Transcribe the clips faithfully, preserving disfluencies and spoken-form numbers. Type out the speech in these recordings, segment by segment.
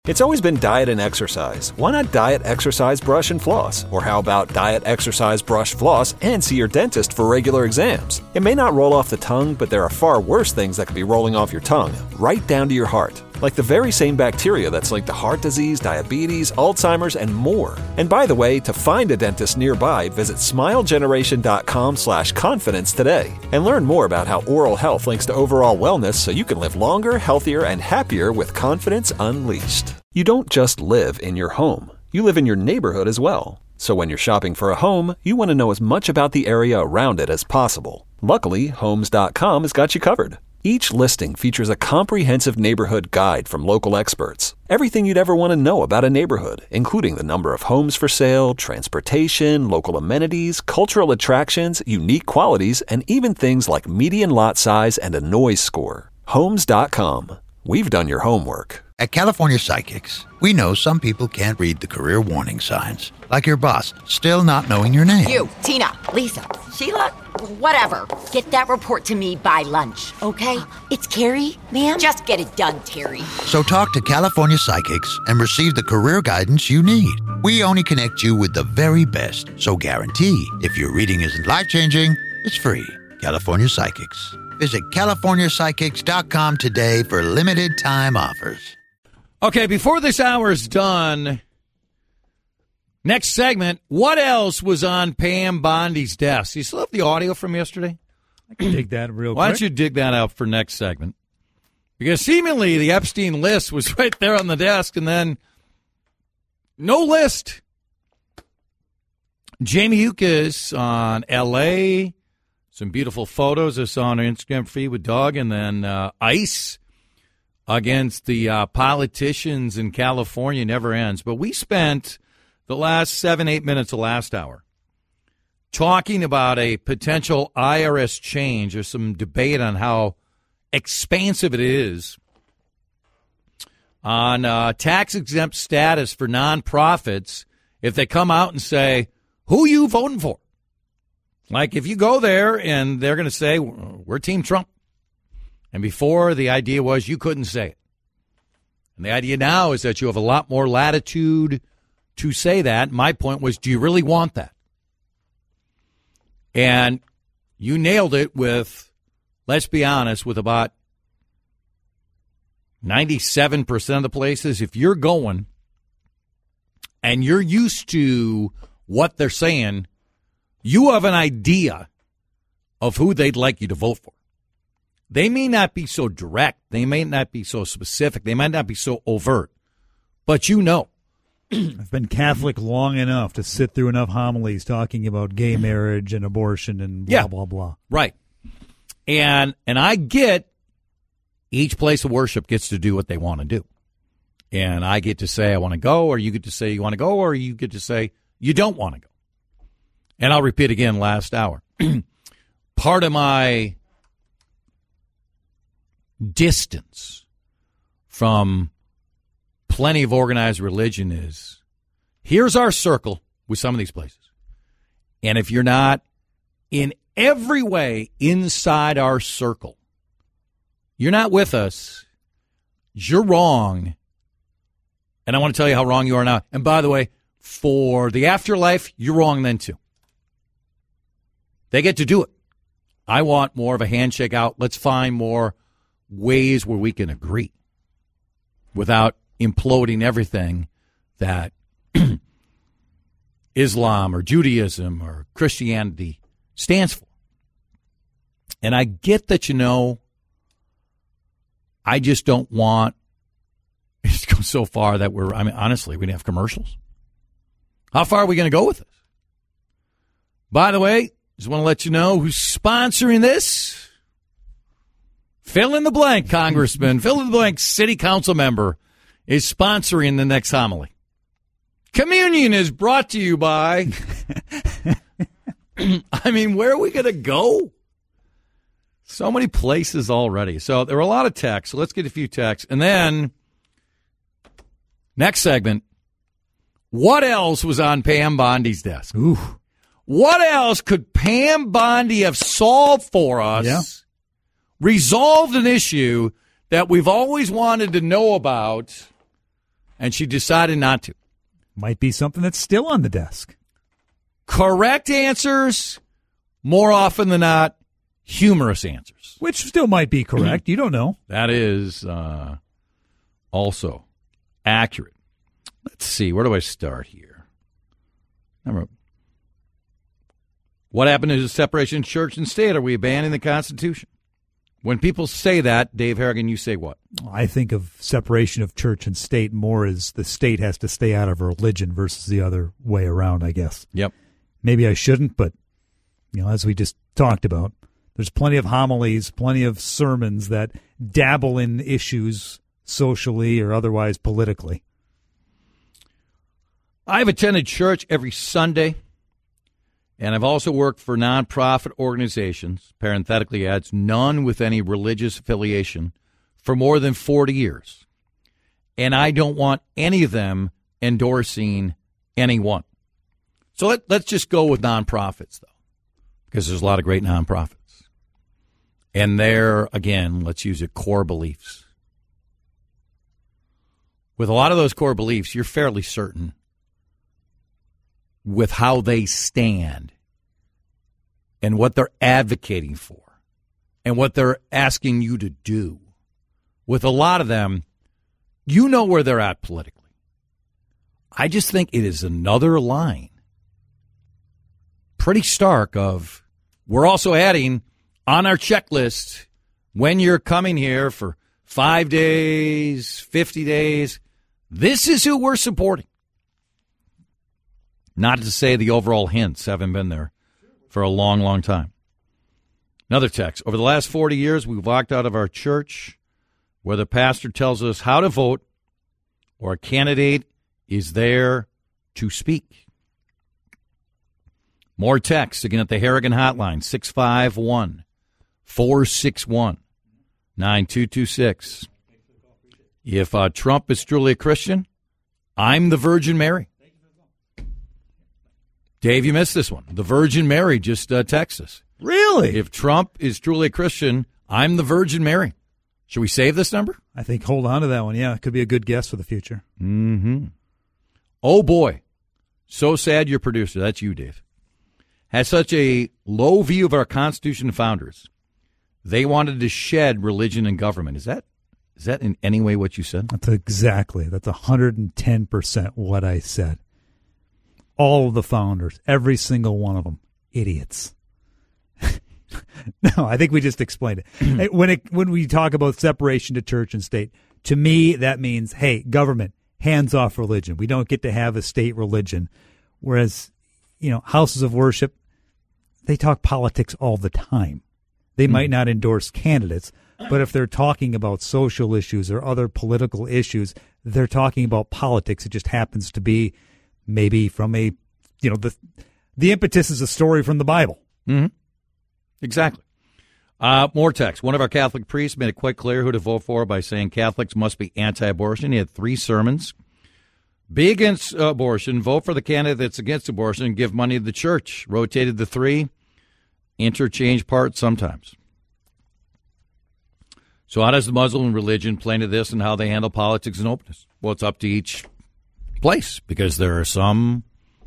It's always been diet and exercise. Why not diet, exercise, brush, and floss? Or how about diet, exercise, brush, floss, and see your dentist for regular exams? It may not roll off the tongue, but there are far worse things that could be rolling off your tongue, right down to your heart. Like the very same bacteria that's linked to heart disease, diabetes, Alzheimer's, and more. And by the way, to find a dentist nearby, visit smilegeneration.com slash confidence today. And learn more about how oral health links to overall wellness so you can live longer, healthier, and happier with confidence unleashed. You don't just live in your home. You live in your neighborhood as well. So when you're shopping for a home, you want to know as much about the area around it as possible. Luckily, Homes dot com has got you covered. Each listing features a comprehensive neighborhood guide from local experts. Everything you'd ever want to know about a neighborhood, including the number of homes for sale, transportation, local amenities, cultural attractions, unique qualities, and even things like median lot size and a noise score. Homes dot com. We've done your homework. At California Psychics, we know some people can't read the career warning signs, like your boss still not knowing your name. You, Tina, Lisa, Sheila, whatever. Get that report to me by lunch, okay? Uh, it's Carrie, ma'am? Just get it done, Terry. So talk to California Psychics and receive the career guidance you need. We only connect you with the very best, so guarantee if your reading isn't life-changing, it's free. California Psychics. Visit california psychics dot com today for limited time offers. Okay, before this hour is done, next segment, what else was on Pam Bondi's desk? You still have the audio from yesterday? I can dig that real quick. Why don't you dig that out for next segment? Because seemingly the Epstein list was right there on the desk, and then no list. Jamie Yuccas on L A, some beautiful photos I saw on her Instagram feed with Doug, and then uh, ICE against the uh, politicians in California never ends. But we spent the last seven, eight minutes of last hour talking about a potential I R S change. There's some debate on how expansive it is on uh, tax-exempt status for nonprofits if they come out and say, who you voting for? Like if you go there and they're going to say, we're Team Trump. And before, the idea was you couldn't say it. And the idea now is that you have a lot more latitude to say that. My point was, do you really want that? And you nailed it with, let's be honest, with about ninety-seven percent of the places, if you're going and you're used to what they're saying, you have an idea of who they'd like you to vote for. They may not be so direct. They may not be so specific. They might not be so overt. But you know. I've been Catholic long enough to sit through enough homilies talking about gay marriage and abortion and blah, yeah. blah, blah. Right. And and I get each place of worship gets to do what they want to do. And I get to say I want to go, or you get to say you want to go, or you get to say you don't want to go. And I'll repeat again last hour. Part of my distance from plenty of organized religion is, here's our circle with some of these places. And if you're not in every way inside our circle, you're not with us, you're wrong. And I want to tell you how wrong you are now. And by the way, for the afterlife, you're wrong then too. They get to do it. I want more of a handshake out. Let's find more ways where we can agree without imploding everything that Islam or Judaism or Christianity stands for. And I get that, you know, I just don't want it to go so far that we're, I mean, honestly, we have commercials. How far are we going to go with this? By the way, just want to let you know who's sponsoring this. Fill in the blank, Congressman. Fill in the blank, city council member is sponsoring the next homily. Communion is brought to you by, I mean, where are we going to go? So many places already. So there are a lot of texts. So let's get a few texts. And then, next segment, what else was on Pam Bondi's desk? Ooh. What else could Pam Bondi have solved for us? Yeah. Resolved an issue that we've always wanted to know about, and she decided not to. Might be something that's still on the desk. Correct answers, more often than not, humorous answers. Which still might be correct. You don't know. That is uh, also accurate. Let's see. Where do I start here? Remember, what happened to the separation of church and state? Are we abandoning the Constitution? When people say that, Dave Harrigan, you say what? I think of separation of church and state more as the state has to stay out of religion versus the other way around, I guess. Yep. Maybe I shouldn't, but, you know, as we just talked about, there's plenty of homilies, plenty of sermons that dabble in issues socially or otherwise politically. I've attended church every Sunday, and I've also worked for nonprofit organizations, parenthetically adds, none with any religious affiliation, for more than forty years. And I don't want any of them endorsing anyone. So let, let's just go with nonprofits, though, because there's a lot of great nonprofits. And their, again, let's use it, core beliefs. With a lot of those core beliefs, you're fairly certain with how they stand and what they're advocating for and what they're asking you to do. With a lot of them, you know where they're at politically. I just think it is another line, pretty stark, of we're also adding on our checklist when you're coming here for five days, fifty days, this is who we're supporting. Not to say the overall hints haven't been there for a long, long time. Another text. Over the last forty years, we've walked out of our church where the pastor tells us how to vote or a candidate is there to speak. More texts, again, at the Harrigan Hotline, six five one, four six one, nine two two six. If uh, Trump is truly a Christian, I'm the Virgin Mary. Dave, you missed this one. The Virgin Mary just uh, texted us. Really? If Trump is truly a Christian, I'm the Virgin Mary. Should we save this number? I think hold on to that one. Yeah, it could be a good guess for the future. Mm-hmm. Oh, boy. So sad your producer, that's you, Dave, has such a low view of our Constitution and founders. They wanted to shed religion and government. Is that is that in any way what you said? That's exactly. That's one hundred ten percent what I said. All of the founders, every single one of them, idiots. No, I think we just explained it. When it when we talk about separation to church and state, to me that means, hey, government, hands off religion. We don't get to have a state religion. Whereas, you know, houses of worship, they talk politics all the time. They mm. might not endorse candidates, but if they're talking about social issues or other political issues, they're talking about politics. It just happens to be maybe from a, you know, the the impetus is a story from the Bible. Mm-hmm. Exactly. Uh, more text. One of our Catholic priests made it quite clear who to vote for by saying Catholics must be anti-abortion. He had three sermons. Be against abortion, vote for the candidate that's against abortion, and give money to the church. Rotated the three, interchange parts sometimes. So how does the Muslim religion play into this and how they handle politics and openness? Well, it's up to each place, because there are some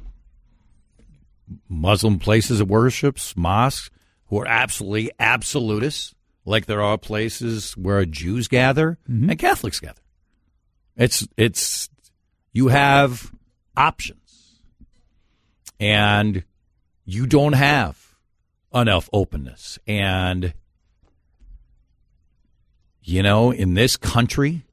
Muslim places of worship, mosques, who are absolutely absolutists, like there are places where Jews gather mm-hmm. and Catholics gather. It's it's you have options, and you don't have enough openness. And you know, in this country,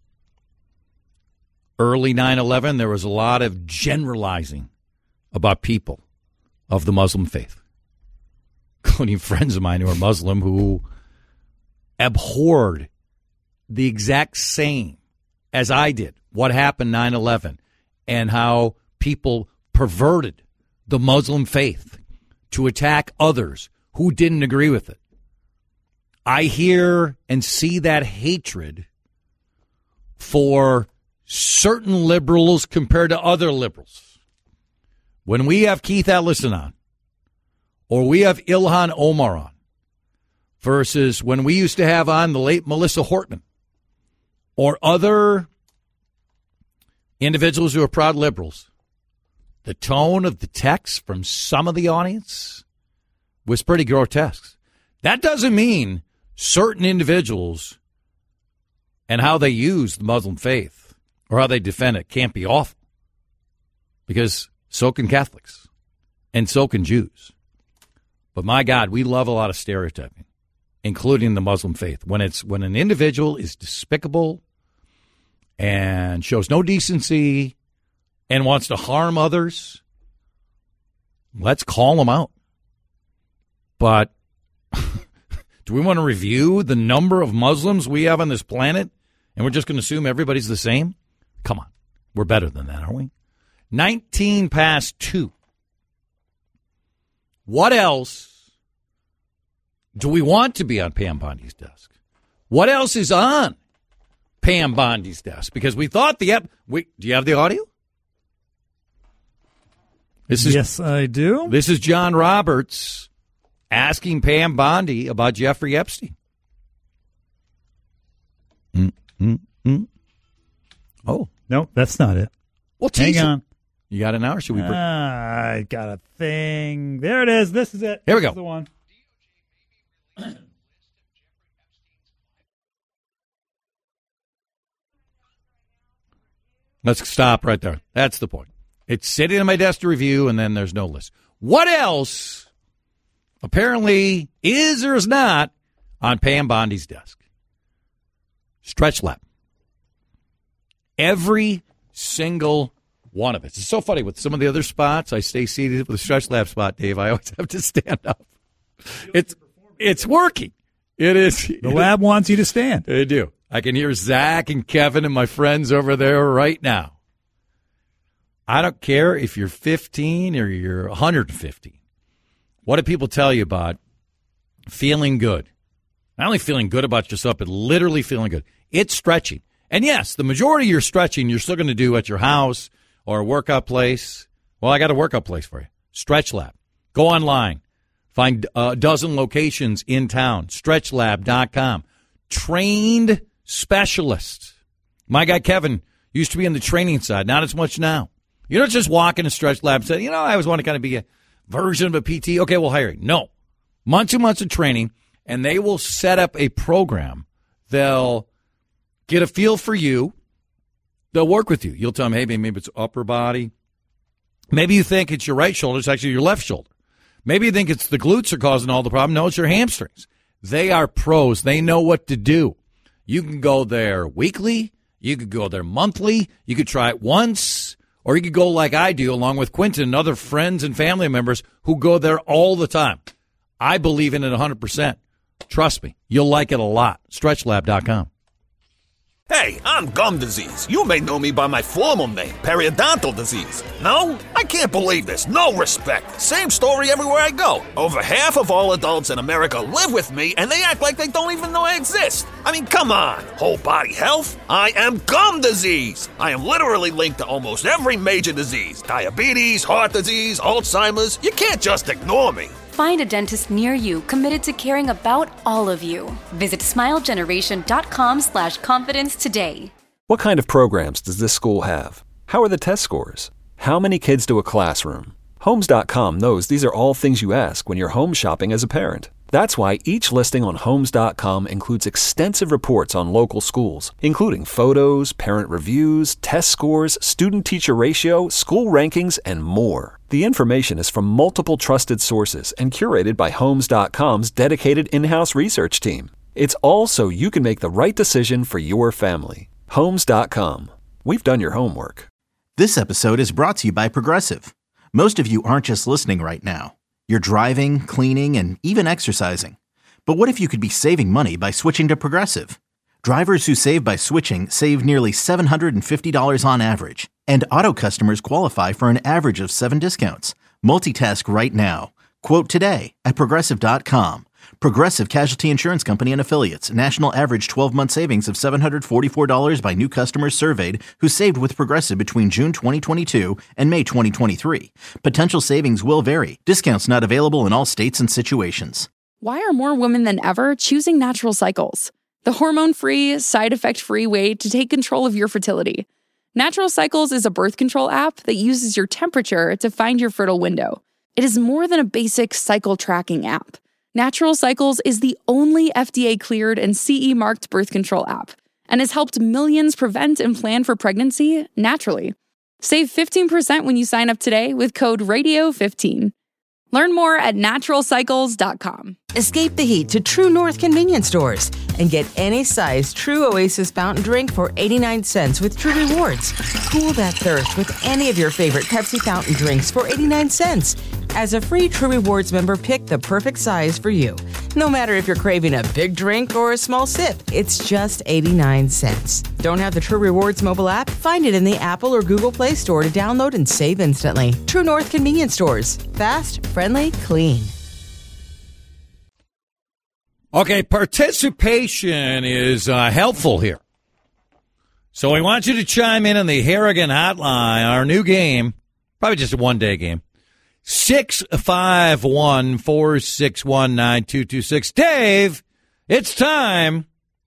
early nine eleven, there was a lot of generalizing about people of the Muslim faith, including friends of mine who are Muslim who abhorred the exact same as I did what happened nine eleven and how people perverted the Muslim faith to attack others who didn't agree with it. I hear and see that hatred for certain liberals compared to other liberals. When we have Keith Ellison on, or we have Ilhan Omar on, versus when we used to have on the late Melissa Hortman, or other individuals who are proud liberals, the tone of the text from some of the audience was pretty grotesque. That doesn't mean certain individuals and how they use the Muslim faith or how they defend it can't be awful, because so can Catholics and so can Jews. But my God, we love a lot of stereotyping, including the Muslim faith. When it's when an individual is despicable and shows no decency and wants to harm others, let's call them out. But do we want to review the number of Muslims we have on this planet and we're just going to assume everybody's the same? Come on. We're better than that, aren't we? nineteen past two. What else do we want to be on Pam Bondi's desk? What else is on Pam Bondi's desk? Because we thought the ep- we, do you have the audio? This is, yes, I do. This is John Roberts asking Pam Bondi about Jeffrey Epstein. Mm, mm, mm. Oh. No, that's not it. Well, hang tease on. It. You got an hour? Should we? Bring- uh, I got a thing. There it is. This is it. Here we this go. Is the one. Let's stop right there. That's the point. It's sitting on my desk to review, and then there's no list. What else apparently is or is not on Pam Bondi's desk? Stretch lab. Every single one of it. It's so funny. With some of the other spots, I stay seated. With the stretch lab spot, Dave, I always have to stand up. It's it's working. It is. The lab wants you to stand. They do. I can hear Zach and Kevin and my friends over there right now. I don't care if you're fifteen or you're one hundred fifteen. What do people tell you about feeling good? Not only feeling good about yourself, but literally feeling good. It's stretching. And yes, the majority of your stretching you're still going to do at your house or a workout place. Well, I got a workout place for you. Stretch Lab. Go online. Find a dozen locations in town. stretch lab dot com. Trained specialists. My guy Kevin used to be in the training side. Not as much now. You don't just walk in a Stretch Lab and say, you know, I always want to kind of be a version of a P T. Okay, we'll hire you. No. Months and months of training, and they will set up a program. They'll get a feel for you. They'll work with you. You'll tell them, hey, maybe it's upper body. Maybe you think it's your right shoulder. It's actually your left shoulder. Maybe you think it's the glutes are causing all the problem. No, it's your hamstrings. They are pros. They know what to do. You can go there weekly. You could go there monthly. You could try it once. Or you could go like I do, along with Quentin and other friends and family members who go there all the time. I believe in it one hundred percent. Trust me, you'll like it a lot. stretch lab dot com. Hey, I'm gum disease. You may know me by my formal name, periodontal disease. No? I can't believe this. No respect. Same story everywhere I go. Over half of all adults in America live with me, and they act like they don't even know I exist. I mean, come on. Whole body health? I am gum disease. I am literally linked to almost every major disease. Diabetes, heart disease, Alzheimer's. You can't just ignore me. Find a dentist near you committed to caring about all of you. Visit smilegeneration.com slash confidence today. What kind of programs does this school have? How are the test scores? How many kids do a classroom? Homes dot com knows these are all things you ask when you're home shopping as a parent. That's why each listing on Homes dot com includes extensive reports on local schools, including photos, parent reviews, test scores, student-teacher ratio, school rankings, and more. The information is from multiple trusted sources and curated by Homes dot com's dedicated in-house research team. It's all so you can make the right decision for your family. Homes dot com. We've done your homework. This episode is brought to you by Progressive. Most of you aren't just listening right now. You're driving, cleaning, and even exercising. But what if you could be saving money by switching to Progressive? Drivers who save by switching save nearly seven hundred fifty dollars on average. And auto customers qualify for an average of seven discounts. Multitask right now. Quote today at Progressive dot com. Progressive Casualty Insurance Company and Affiliates. National average twelve-month savings of seven hundred forty-four dollars by new customers surveyed who saved with Progressive between June twenty twenty-two and May twenty twenty-three. Potential savings will vary. Discounts not available in all states and situations. Why are more women than ever choosing natural cycles? The hormone-free, side-effect-free way to take control of your fertility. Natural Cycles is a birth control app that uses your temperature to find your fertile window. It is more than a basic cycle tracking app. Natural Cycles is the only F D A-cleared and C E-marked birth control app and has helped millions prevent and plan for pregnancy naturally. Save fifteen percent when you sign up today with code radio fifteen. Learn more at natural cycles dot com. Escape the heat to True North convenience stores and get any size True Oasis fountain drink for eighty-nine cents with True Rewards. Cool that thirst with any of your favorite Pepsi fountain drinks for eighty-nine cents. As a free True Rewards member, pick the perfect size for you. No matter if you're craving a big drink or a small sip, it's just eighty-nine cents. Don't have the True Rewards mobile app? Find it in the Apple or Google Play Store to download and save instantly. True North convenience stores. Fast, friendly, clean. Okay, participation is uh, helpful here. So we want you to chime in on the Harrigan Hotline, our new game, probably just a one-day game. six five one, four six one, nine two two six. Dave, it's time.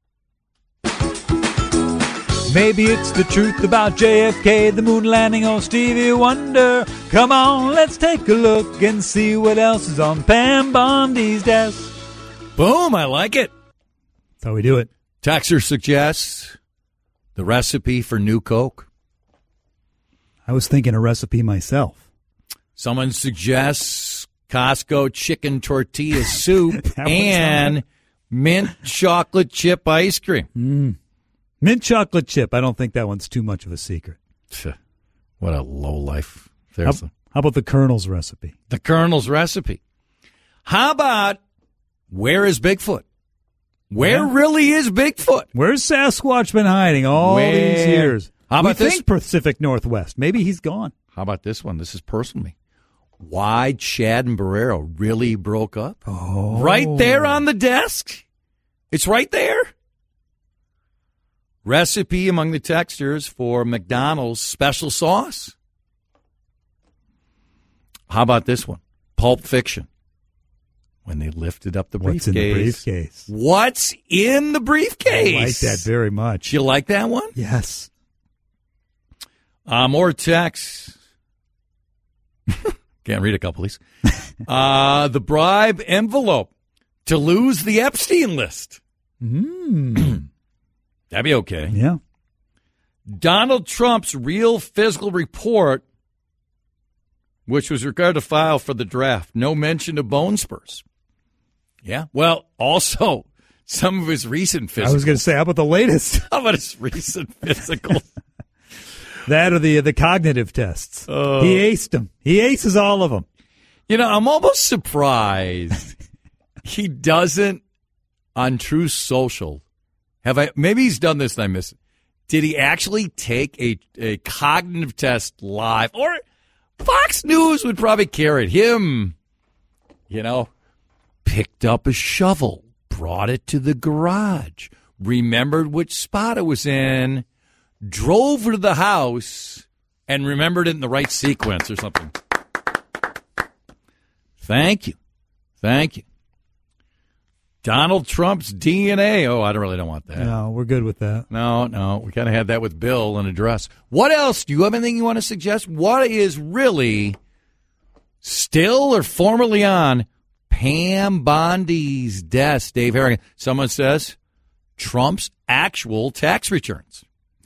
Maybe it's the truth about J F K, the moon landing, or Stevie Wonder. Come on, let's take a look and see what else is on Pam Bondi's desk. Boom, I like it. That's how we do it. Texter suggests the recipe for New Coke. I was thinking a recipe myself. Someone suggests Costco chicken tortilla soup and mint chocolate chip ice cream. Mm. Mint chocolate chip. I don't think that one's too much of a secret. What a low life. How, how about the Colonel's recipe? The Colonel's recipe. How about where is Bigfoot? Where yeah. really is Bigfoot? Where's Sasquatch been hiding all where? these years? How about we this? Think Pacific Northwest. Maybe he's gone. How about this one? This is personal to me. Why Chad and Barrero really broke up? Oh. Right there on the desk. It's right there. Recipe among the texters for McDonald's special sauce. How about this one? Pulp Fiction. When they lifted up the What's briefcase. in the briefcase? What's in the briefcase? I like that very much. You like that one? Yes. Uh, more texts. Can't read a couple of these. uh, the bribe envelope to lose the Epstein list. Mm. That'd be okay. Yeah. Donald Trump's real physical report, which was required to file for the draft. No mention of bone spurs. Yeah. Well, also, some of his recent physicals. I was going to say, how about the latest? How about his recent physicals? That or the the cognitive tests. Uh, he aced them. He aces all of them. You know, I'm almost surprised he doesn't, on Truth Social, have I, maybe he's done this and I missed it. Did he actually take a, a cognitive test live? Or Fox News would probably carry it. Him, you know, picked up a shovel, brought it to the garage, remembered which spot it was in, drove to the house, and remembered it in the right sequence or something. Thank you. Thank you. Donald Trump's D N A. Oh, I don't really don't want that. No, we're good with that. No, no. We kind of had that with Bill and address. What else? Do you have anything you want to suggest? What is really still or formerly on Pam Bondi's desk, Dave Harrigan? Someone says Trump's actual tax returns.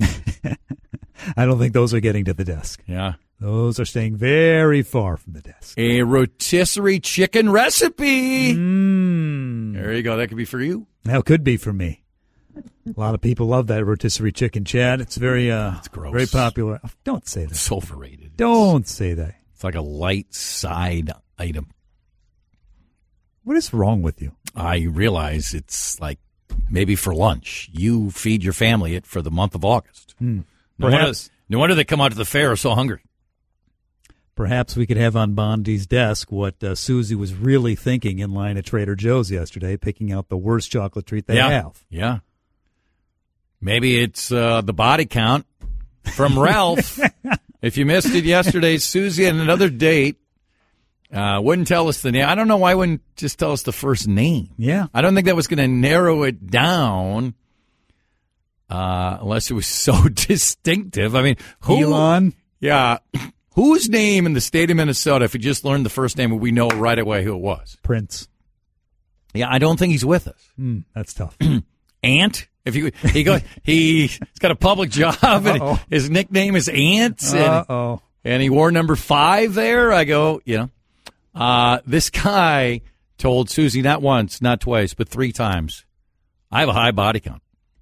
I don't think those are getting to the desk. Yeah. Those are staying very far from the desk. A rotisserie chicken recipe. Mm. There you go. That could be for you. That could be for me. A lot of people love that rotisserie chicken, Chad. It's very, uh, it's gross. Very popular. Don't say that. It's overrated. Don't say that. It's like a light side item. What is wrong with you? I realize it's like maybe for lunch. You feed your family it for the month of August. Mm. No wonder, no wonder they come out to the fair so hungry. Perhaps we could have on Bondi's desk what uh, Susie was really thinking in line at Trader Joe's yesterday, picking out the worst chocolate treat they yeah. have. Yeah. Maybe it's uh, the body count from Ralph. If you missed it yesterday, Susie had another date. Uh, wouldn't tell us the name. I don't know why I wouldn't just tell us the first name. Yeah. I don't think that was going to narrow it down. Uh, uh, unless it was so distinctive. I mean, who, Elon? Yeah. Whose name in the state of Minnesota, if we just learned the first name, would we know right away who it was? Prince. Yeah, I don't think he's with us. Mm, that's tough. Ant? If you he go he, he's got a public job and Uh-oh. his nickname is Ant. Uh-oh. And, and he wore number five there. I go, you know. Uh, this guy told Susie not once, not twice, but three times, I have a high body count.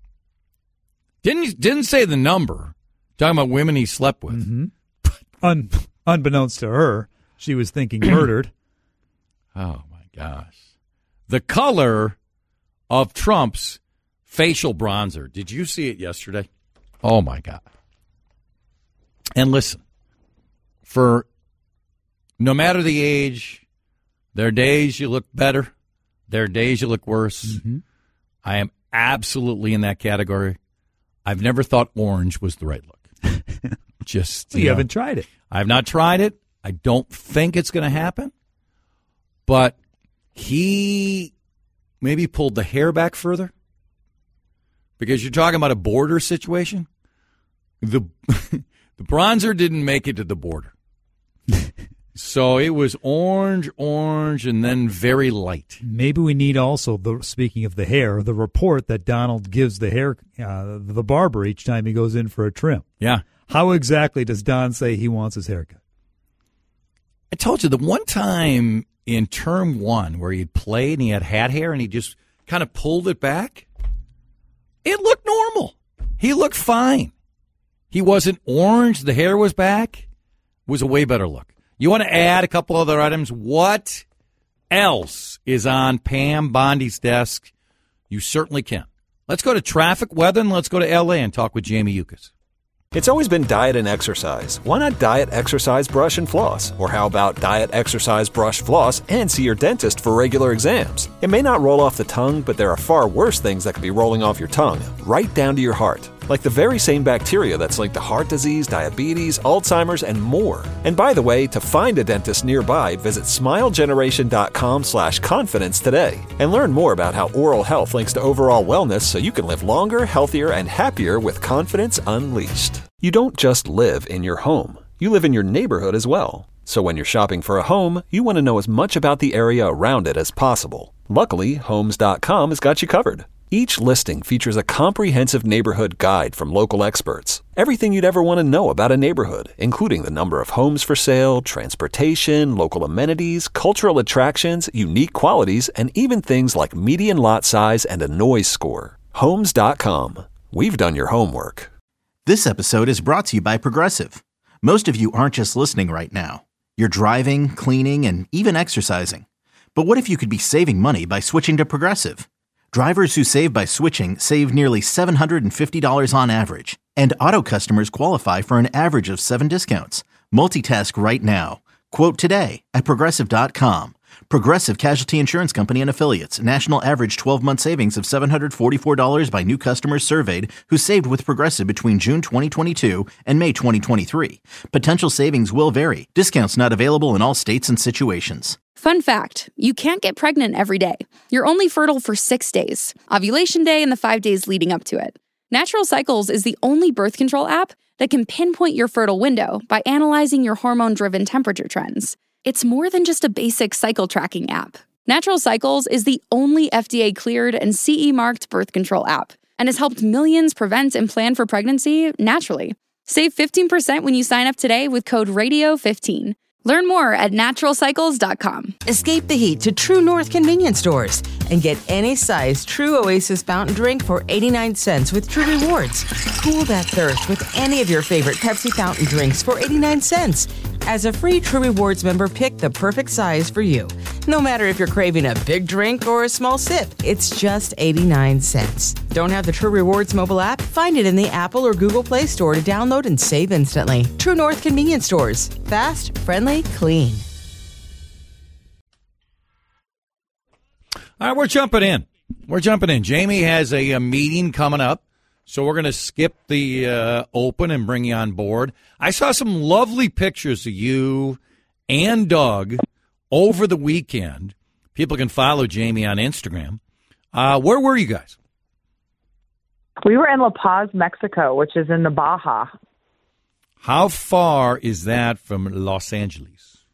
Didn't didn't say the number. Talking about women he slept with. Mm-hmm. Un, unbeknownst to her, she was thinking murdered. Oh, my gosh. The color of Trump's facial bronzer. Did you see it yesterday? Oh, my God. And listen, for no matter the age, there are days you look better. There are days you look worse. Mm-hmm. I am absolutely in that category. I've never thought orange was the right look. Just you, you know, haven't tried it. I've not tried it. I don't think it's going to happen. But he maybe pulled the hair back further because you're talking about a border situation. The the bronzer didn't make it to the border. So it was orange, orange, and then very light. Maybe we need also, the speaking of the hair, the report that Donald gives the hair, uh, the barber each time he goes in for a trim. Yeah. How exactly does Don say he wants his haircut? I told you the one time in term one where he played and he had hat hair and he just kind of pulled it back, it looked normal. He looked fine. He wasn't orange. The hair was back. It was a way better look. You want to add a couple other items? What else is on Pam Bondi's desk? You certainly can. Let's go to traffic, weather, and let's go to L A and talk with Jamie Yuccas. It's always been diet and exercise. Why not diet, exercise, brush, and floss? Or how about diet, exercise, brush, floss, and see your dentist for regular exams? It may not roll off the tongue, but there are far worse things that could be rolling off your tongue, right down to your heart. Like the very same bacteria that's linked to heart disease, diabetes, Alzheimer's, and more. And by the way, to find a dentist nearby, visit smilegeneration.com slash confidence today. And learn more about how oral health links to overall wellness so you can live longer, healthier, and happier with confidence unleashed. You don't just live in your home. You live in your neighborhood as well. So when you're shopping for a home, you want to know as much about the area around it as possible. Luckily, Homes dot com has got you covered. Each listing features a comprehensive neighborhood guide from local experts. Everything you'd ever want to know about a neighborhood, including the number of homes for sale, transportation, local amenities, cultural attractions, unique qualities, and even things like median lot size and a noise score. Homes dot com. We've done your homework. This episode is brought to you by Progressive. Most of you aren't just listening right now. You're driving, cleaning, and even exercising. But what if you could be saving money by switching to Progressive? Drivers who save by switching save nearly seven hundred fifty dollars on average. And auto customers qualify for an average of seven discounts. Multitask right now. Quote today at Progressive dot com. Progressive Casualty Insurance Company and Affiliates. National average twelve-month savings of seven hundred forty-four dollars by new customers surveyed who saved with Progressive between June twenty twenty-two and May twenty twenty-three. Potential savings will vary. Discounts not available in all states and situations. Fun fact, you can't get pregnant every day. You're only fertile for six days, ovulation day and the five days leading up to it. Natural Cycles is the only birth control app that can pinpoint your fertile window by analyzing your hormone-driven temperature trends. It's more than just a basic cycle tracking app. Natural Cycles is the only F D A-cleared and C E-marked birth control app and has helped millions prevent and plan for pregnancy naturally. Save fifteen percent when you sign up today with code radio fifteen. Learn more at natural cycles dot com. Escape the heat to True North convenience stores and get any size True Oasis fountain drink for eighty-nine cents with True Rewards. Cool that thirst with any of your favorite Pepsi fountain drinks for eighty-nine cents. As a free True Rewards member, pick the perfect size for you. No matter if you're craving a big drink or a small sip, it's just eighty-nine cents. Don't have the True Rewards mobile app? Find it in the Apple or Google Play Store to download and save instantly. True North convenience stores. Fast, friendly, clean. All right, we're jumping in. We're jumping in. Jamie has a, a meeting coming up, so we're going to skip the uh, open and bring you on board. I saw some lovely pictures of you and Doug over the weekend. People can follow Jamie on Instagram. Uh, where were you guys? We were in La Paz, Mexico, which is in the Baja. How far is that from Los Angeles?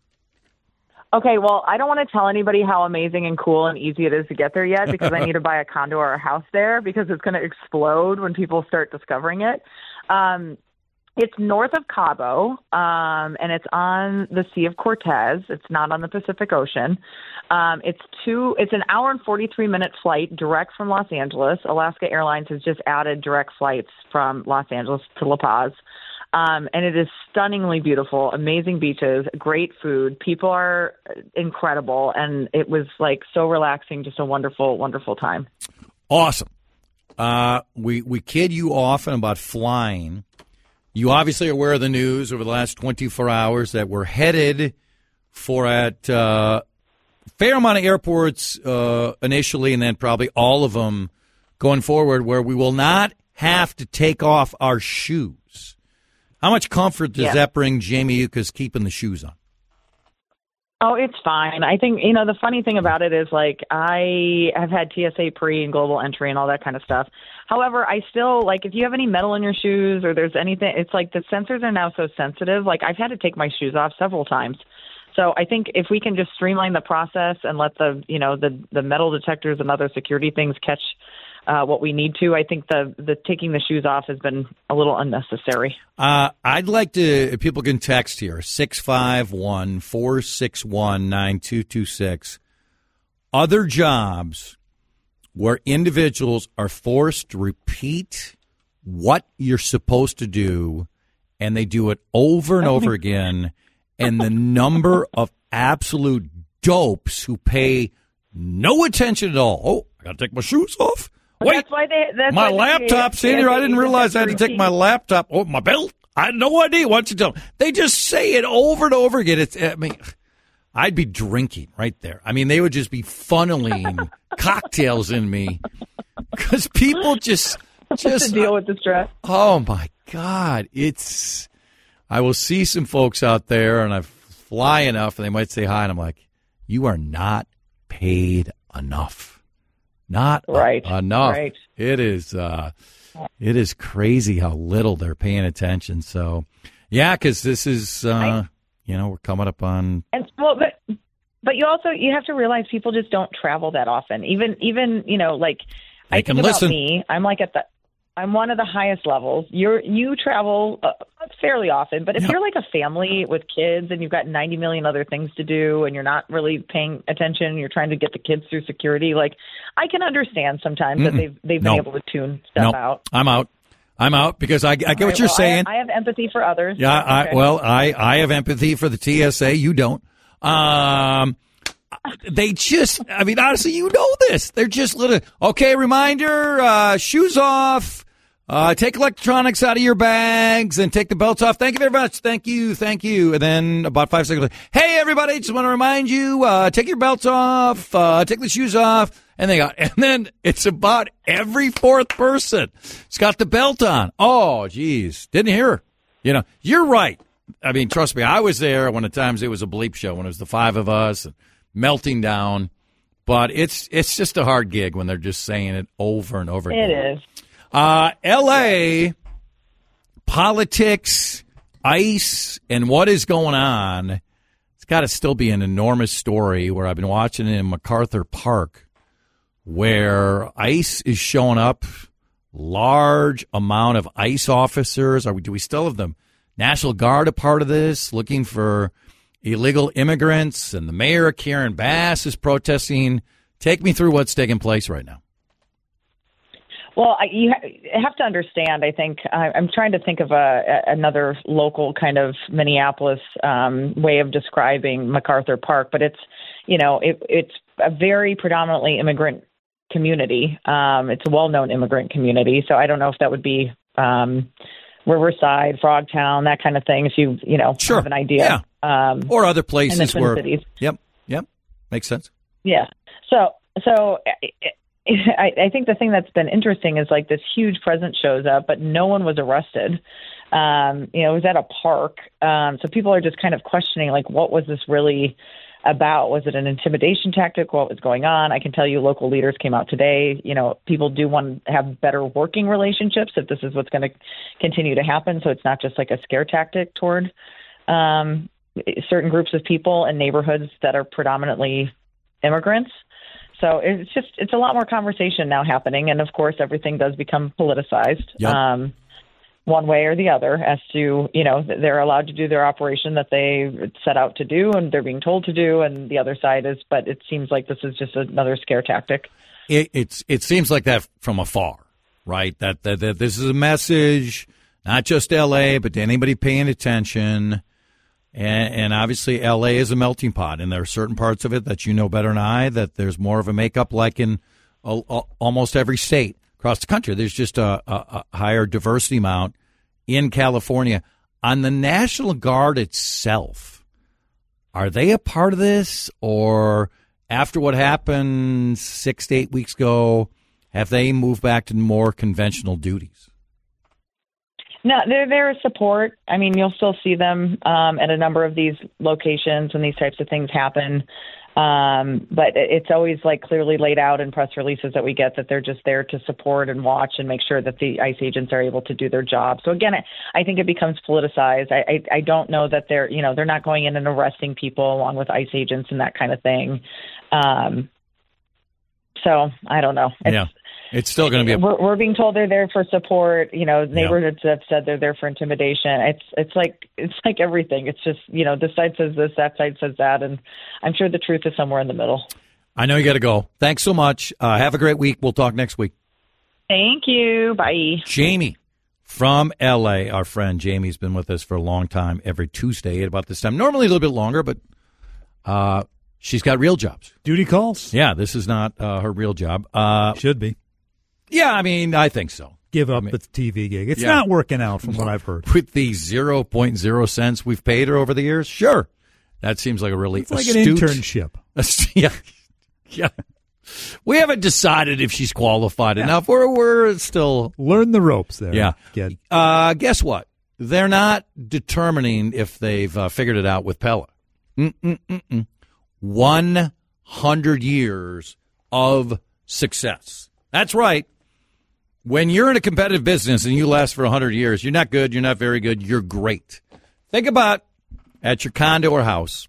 Okay, well, I don't want to tell anybody how amazing and cool and easy it is to get there yet because I need to buy a condo or a house there because it's going to explode when people start discovering it. Um, it's north of Cabo, um, and it's on the Sea of Cortez. It's not on the Pacific Ocean. Um, it's two. It's an hour and forty-three minute flight direct from Los Angeles. Alaska Airlines has just added direct flights from Los Angeles to La Paz. Um, and it is stunningly beautiful, amazing beaches, great food. People are incredible. And it was like so relaxing, just a wonderful, wonderful time. Awesome. Uh, we, we kid you often about flying. You obviously are aware of the news over the last twenty-four hours that we're headed for at uh, a fair amount of airports uh, initially and then probably all of them going forward where we will not have to take off our shoes. How much comfort does yeah. that bring Jamie Yuccas keeping the shoes on? Oh, it's fine. I think, you know, the funny thing about it is, like, I have had T S A pre and global entry and all that kind of stuff. However, I still, like, if you have any metal in your shoes or there's anything, it's like the sensors are now so sensitive. Like, I've had to take my shoes off several times. So I think if we can just streamline the process and let the, you know, the, the metal detectors and other security things catch Uh, what we need to. I think the the taking the shoes off has been a little unnecessary. Uh, I'd like to, if people can text here, six five one, four six one, nine two two six. Other jobs where individuals are forced to repeat what you're supposed to do, and they do it over and over again, and the number of absolute dopes who pay no attention at all. Oh, I got to take my shoes off. Wait, that's why they, that's my why laptop's in here. I didn't realize I had to take my laptop. Oh, my belt. I had no idea. Why don't you tell them? They just say it over and over again. It's, I mean, I'd be drinking right there. I mean, they would just be funneling cocktails in me because people just, just to deal with the stress. Oh my God. It's, I will see some folks out there and I fly enough and they might say hi and I'm like, you are not paid enough. Not right. a- enough. Right. It is. Uh, it is crazy how little they're paying attention. So, yeah, because this is, uh, I, you know, we're coming up on. And well, but but you also you have to realize people just don't travel that often. Even even you know like They I can think listen. about me. I'm like at the. I'm one of the highest levels. You're you travel uh, fairly often, but if Yeah. you're like a family with kids and you've got ninety million other things to do and you're not really paying attention, you're trying to get the kids through security. Like I can understand sometimes Mm-mm. that they've they've No. been able to tune stuff No, out. I'm out. I'm out because I, I get All what right, you're well, saying. I, I have empathy for others. Yeah, I, Okay. well, I, I have empathy for the T S A. You don't. Um, they just, I mean, honestly, you know this. They're just little, okay, reminder, uh, shoes off, uh, take electronics out of your bags and take the belts off. Thank you very much. Thank you. Thank you. And then about five seconds later, hey, everybody, just want to remind you, uh, take your belts off, uh, take the shoes off. And they got, and then it's about every fourth person. It's got the belt on. Oh, geez. Didn't hear her. You know, you're right. I mean, trust me, I was there when at times it was a bleep show when it was the five of us and melting down. But it's it's just a hard gig when they're just saying it over and over again. It is. Uh, L A, politics, ICE, and what is going on. It's got to still be an enormous story where I've been watching it in MacArthur Park where ICE is showing up, large amount of ICE officers. Are we, do we still have the National Guard a part of this, looking for illegal immigrants? And the mayor, Karen Bass, is protesting. Take me through what's taking place right now. Well, I, you ha- have to understand, I think, I, I'm trying to think of a, a, another local kind of Minneapolis um, way of describing MacArthur Park, but it's, you know, it, it's a very predominantly immigrant community. Um, it's a well-known immigrant community, so I don't know if that would be um, Riverside, Frogtown, that kind of thing, if you, you know, Sure. have an idea. Yeah. Um, or other places in the Twin where, Cities. yep, yep, makes sense. Yeah. So, so I, I think the thing that's been interesting is like this huge presence shows up, but no one was arrested. Um, you know, it was at a park. Um, so people are just kind of questioning, like, what was this really about? Was it an intimidation tactic? What was going on? I can tell you local leaders came out today. You know, people do want to have better working relationships if this is what's going to continue to happen. So it's not just like a scare tactic toward um, certain groups of people in neighborhoods that are predominantly immigrants. So it's just, it's a lot more conversation now happening. And of course, everything does become politicized. Yep. Um, one way or the other as to, you know, they're allowed to do their operation that they set out to do and they're being told to do. And the other side is, but it seems like this is just another scare tactic. It, it's, it seems like that from afar, right? That, that, that this is a message, not just L A, but to anybody paying attention. And, and obviously L A is a melting pot, and there are certain parts of it that you know better than I, that there's more of a makeup like in a, a, almost every state across the country. There's just a, a, a higher diversity amount in California. On the National Guard itself, are they a part of this? Or after what happened six to eight weeks ago, have they moved back to more conventional duties? No, they're there as support. I mean, you'll still see them um, at a number of these locations when these types of things happen. Um, but it's always like clearly laid out in press releases that we get that they're just there to support and watch and make sure that the ICE agents are able to do their job. So again, I, I think it becomes politicized. I, I, I don't know that they're, you know, they're not going in and arresting people along with ICE agents and that kind of thing. Um, so I don't know. It's, yeah. It's still going to be. A- we're, we're being told they're there for support. You know, neighborhoods yeah. have said they're there for intimidation. It's it's like it's like everything. It's just, you know, this side says this, that side says that, and I'm sure the truth is somewhere in the middle. I know you got to go. Thanks so much. Uh, have a great week. We'll talk next week. Thank you. Bye. Jamie from L A, our friend Jamie's been with us for a long time. Every Tuesday at about this time. Normally a little bit longer, but uh, she's got real jobs. Duty calls. Yeah, this is not uh, her real job. Uh, Should be. Yeah, I mean, I think so. Give up I mean, the T V gig. It's yeah. not working out from what I've heard. With the zero point zero cents we've paid her over the years, sure. That seems like a really it's like astute, an internship. Yeah, yeah. We haven't decided if she's qualified yeah. enough. We're we're still learn the ropes there. Yeah. Kid. Uh, guess what? They're not determining if they've uh, figured it out with Pella. Mm-mm-mm-mm. One hundred years of success. That's right. When you're in a competitive business and you last for one hundred years, you're not good, you're not very good, you're great. Think about at your condo or house,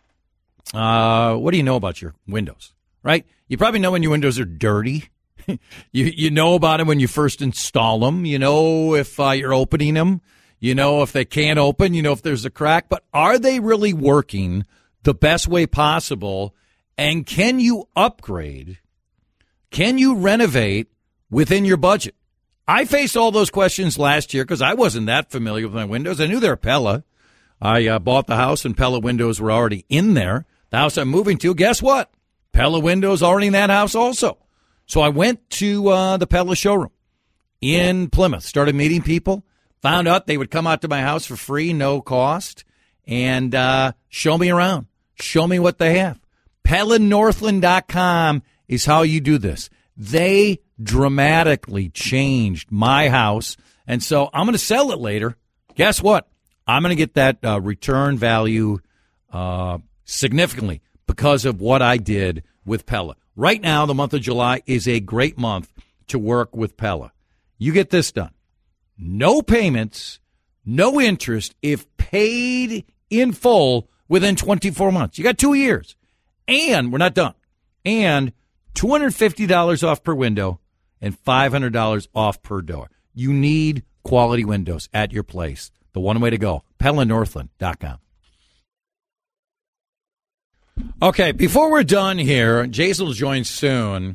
uh, what do you know about your windows, right? You probably know when your windows are dirty. you you know about them when you first install them. You know if uh, you're opening them. You know if they can't open. You know if there's a crack. But are they really working the best way possible? And can you upgrade? Can you renovate within your budget? I faced all those questions last year because I wasn't that familiar with my windows. I knew they were Pella. I uh, bought the house and Pella windows were already in there. The house I'm moving to, guess what? Pella windows already in that house also. So I went to uh, the Pella showroom in Plymouth, started meeting people, found out they would come out to my house for free, no cost, and uh, show me around, show me what they have. Pella Northland dot com is how you do this. They dramatically changed my house, and so I'm going to sell it later. Guess what? I'm going to get that uh, return value uh, significantly because of what I did with Pella. Right now, the month of July is a great month to work with Pella. You get this done. No payments, no interest if paid in full within twenty-four months. You got two years. And we're not done. And two hundred fifty dollars off per window and five hundred dollars off per door. You need quality windows at your place. The one way to go, Pella Northland dot com. Okay, before we're done here, Jason will join soon.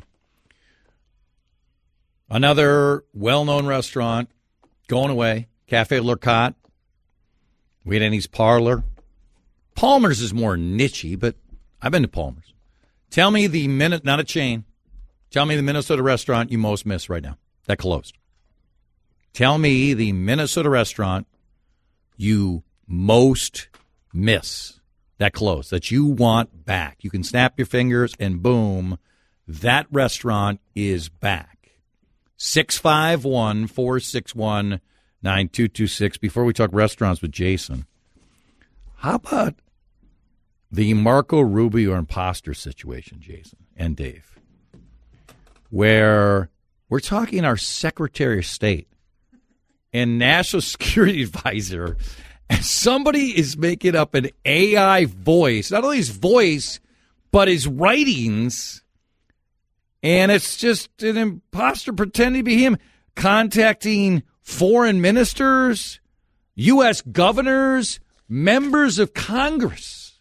Another well-known restaurant going away, Cafe Lurcat, Wheatenny's Parlor. Palmer's is more niche-y, but I've been to Palmer's. Tell me the minute, not a chain. Tell me the Minnesota restaurant you most miss right now that closed. Tell me the Minnesota restaurant you most miss that closed, that you want back. You can snap your fingers and boom, that restaurant is back. six five one, four six one, nine two two six. Before we talk restaurants with Jason, how about the Marco Rubio imposter situation, Jason and Dave, where we're talking our Secretary of State and National Security Advisor, and somebody is making up an A I voice, not only his voice, but his writings, and it's just an imposter pretending to be him, contacting foreign ministers, U S governors, members of Congress.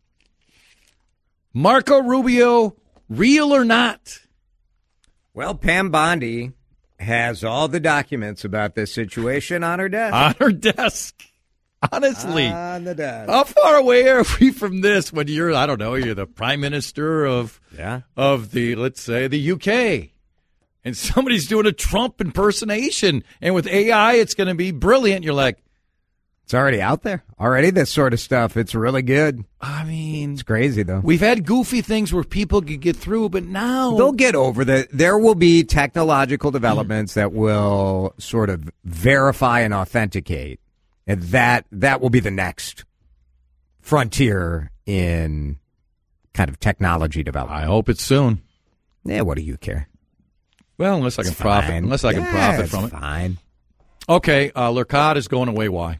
Marco Rubio, real or not? Well, Pam Bondi has all the documents about this situation on her desk. On her desk. Honestly. On the desk. How far away are we from this when you're, I don't know, you're the prime minister of, yeah. of the, let's say, the U K, and somebody's doing a Trump impersonation, and with A I, it's going to be brilliant. You're like, it's already out there. Already this sort of stuff. It's really good. I mean, it's crazy, though. We've had goofy things where people could get through, but now they'll get over that. There will be technological developments that will sort of verify and authenticate. And that that will be the next frontier in kind of technology development. I hope it's soon. Yeah, what do you care? Well, unless I can it's profit, fine. unless I can yeah, profit from it. Fine. Okay, uh, Lurkad is going away. Why?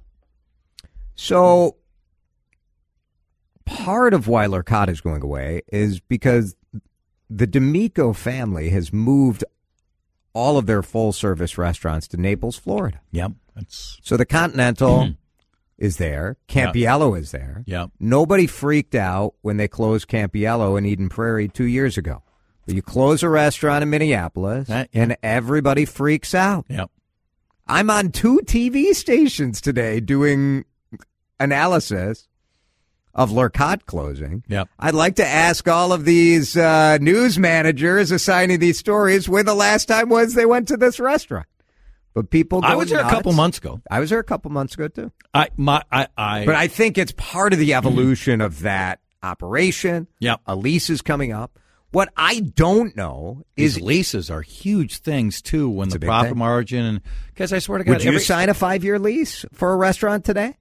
So part of why Lurkad is going away is because the D'Amico family has moved all of their full-service restaurants to Naples, Florida. Yep. That's... So the Continental mm-hmm. is there. Campiello yep. is there. Yep. Nobody freaked out when they closed Campiello in Eden Prairie two years ago. But you close a restaurant in Minneapolis, that, yeah. and everybody freaks out. Yep. I'm on two T V stations today doing analysis of Lurkad closing. Yep. I'd like to ask all of these uh, news managers assigning these stories when the last time was they went to this restaurant. But people go I was there nuts. a couple months ago. I was there a couple months ago, too. I, my, I, I, but I think it's part of the evolution of that operation. Yep. A lease is coming up. What I don't know is These leases are huge things, too, when it's the profit thing. margin. And because I swear to God. Would you every, sign a five-year lease for a restaurant today?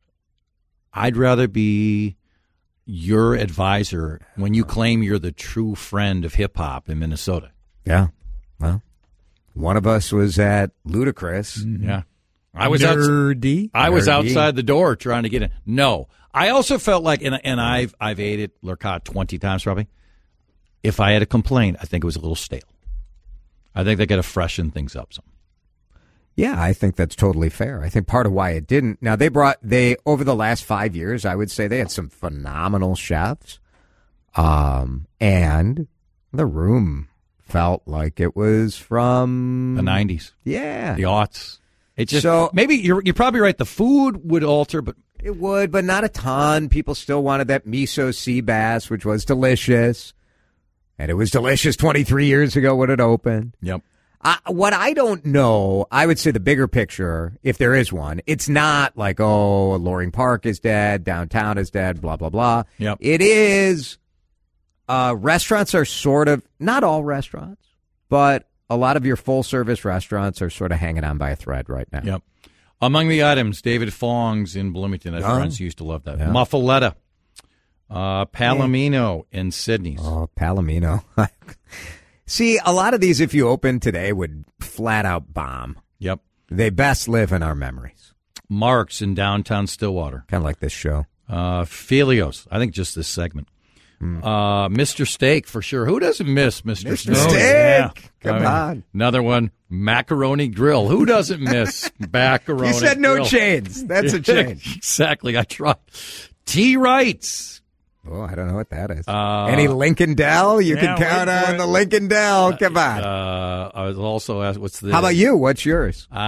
I'd rather be your advisor when you claim you're the true friend of hip-hop in Minnesota. Yeah. Well, one of us was at Ludacris. Mm-hmm. Yeah. I was Nerdy. Outs- I was Nerdy. outside the door trying to get in. No. I also felt like, and, and I've I've ate at Lurkad twenty times probably. If I had a complaint, I think it was a little stale. I think they got to freshen things up some. Yeah, I think that's totally fair. I think part of why it didn't. Now, they brought, they, over the last five years, I would say they had some phenomenal chefs. Um, and the room felt like it was from the nineties. Yeah. The aughts. It just, so, maybe you're, you're probably right. The food would alter, but. It would, but not a ton. People still wanted that miso sea bass, which was delicious. And it was delicious twenty-three years ago when it opened. Yep. Uh, what I don't know, I would say the bigger picture, if there is one, it's not like, oh, Loring Park is dead, downtown is dead, blah, blah, blah. Yep. It is, uh, restaurants are sort of, not all restaurants, but a lot of your full-service restaurants are sort of hanging on by a thread right now. Yep. Among the items, David Fong's in Bloomington. His oh. friends used to love that. Yeah. Muffaletta. Uh, Palomino in Sydney's. Oh, Palomino. See, a lot of these, if you open today, would flat out bomb. Yep. They best live in our memories. Mark's in downtown Stillwater. Kind of like this show. Uh, Felios. I think just this segment. Mm. Uh, Mister Steak, for sure. Who doesn't miss Mister Mister Steak? Steak. Yeah. Come uh, on. Another one, Macaroni Grill. Who doesn't miss Macaroni You said no Grill? chains. That's a change. Exactly. I tried. T. Wrights. Oh, I don't know what that is. Uh, Any Lincoln Dell? You yeah, can count on it. the Lincoln Dell. Come on. Uh, I was also asked, what's the... How about you? What's yours? Uh,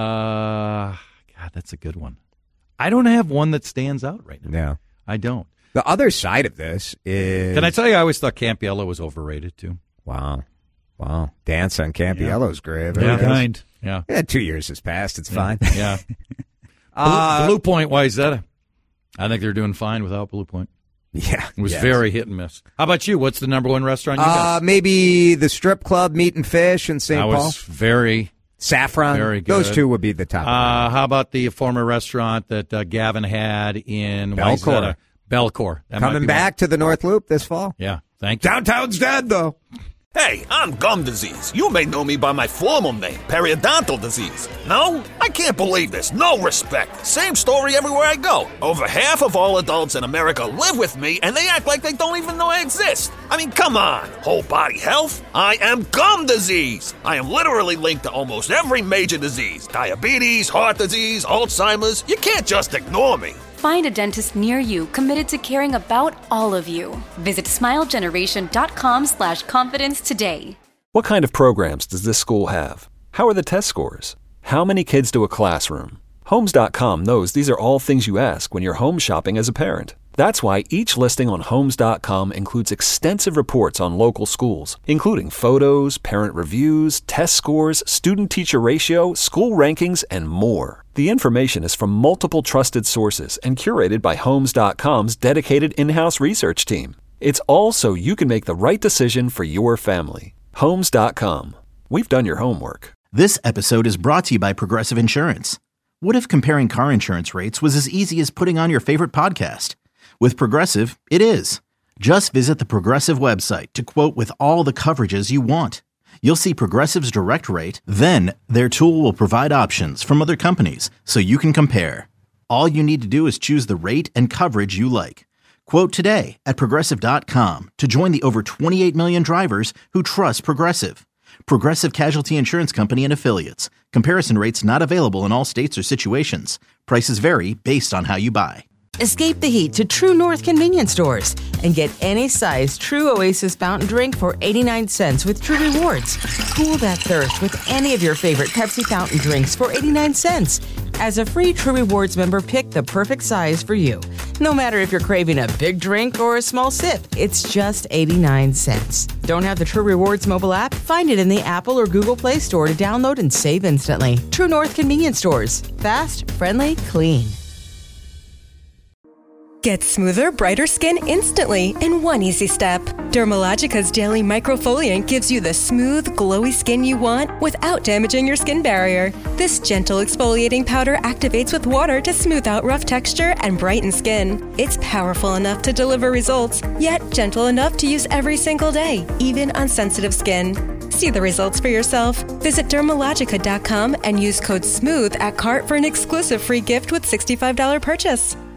God, that's a good one. I don't have one that stands out right now. No. I don't. The other side of this is... Can I tell you, I always thought Campiello was overrated, too. Wow. Wow. Dance on Campiello's yeah. grave. Yeah, kind. Yeah. yeah. Two years has passed. It's yeah. fine. Yeah. uh, Blue, Blue Point, why is that? I think they're doing fine without Blue Point. Yeah. It was yes. very hit and miss. How about you? What's the number one restaurant you got? Uh, maybe the Strip Club, Meat and Fish in Saint That Paul. was very... Saffron. Very good. Those two would be the top. Uh, how about the former restaurant that uh, Gavin had in Belcourt? Wayzata? Belcourt. That might Coming be back one. to the North Loop this fall. Yeah, thank you. Downtown's dead, though. Hey, I'm gum disease. You may know me by my formal name, periodontal disease. No? I can't believe this. No respect. Same story everywhere I go. Over half of all adults in America live with me, and they act like they don't even know I exist. I mean, come on. Whole body health? I am gum disease. I am literally linked to almost every major disease. Diabetes, heart disease, Alzheimer's. You can't just ignore me. Find a dentist near you committed to caring about all of you. Visit smilegeneration.com slash confidence today. What kind of programs does this school have? How are the test scores? How many kids do a classroom? Homes dot com knows these are all things you ask when you're home shopping as a parent. That's why each listing on Homes dot com includes extensive reports on local schools, including photos, parent reviews, test scores, student-teacher ratio, school rankings, and more. The information is from multiple trusted sources and curated by Homes dot com's dedicated in-house research team. It's all so you can make the right decision for your family. Homes dot com. We've done your homework. This episode is brought to you by Progressive Insurance. What if comparing car insurance rates was as easy as putting on your favorite podcast? With Progressive, it is. Just visit the Progressive website to quote with all the coverages you want. You'll see Progressive's direct rate, then their tool will provide options from other companies so you can compare. All you need to do is choose the rate and coverage you like. Quote today at Progressive dot com to join the over twenty-eight million drivers who trust Progressive. Progressive Casualty Insurance Company and Affiliates. Comparison rates not available in all states or situations. Prices vary based on how you buy. Escape the heat to True North convenience stores and get any size True Oasis fountain drink for eighty-nine cents with True Rewards. Cool that thirst with any of your favorite Pepsi fountain drinks for eighty-nine cents. As a free True Rewards member, pick the perfect size for you. No matter if you're craving a big drink or a small sip, it's just eighty-nine cents. Don't have the True Rewards mobile app? Find it in the Apple or Google Play Store to download and save instantly. True North convenience stores. Fast, friendly, clean. Get smoother, brighter skin instantly in one easy step. Dermalogica's daily microfoliant gives you the smooth, glowy skin you want without damaging your skin barrier. This gentle exfoliating powder activates with water to smooth out rough texture and brighten skin. It's powerful enough to deliver results, yet gentle enough to use every single day, even on sensitive skin. See the results for yourself. Visit dermalogica dot com and use code SMOOTH at cart for an exclusive free gift with sixty-five dollars purchase.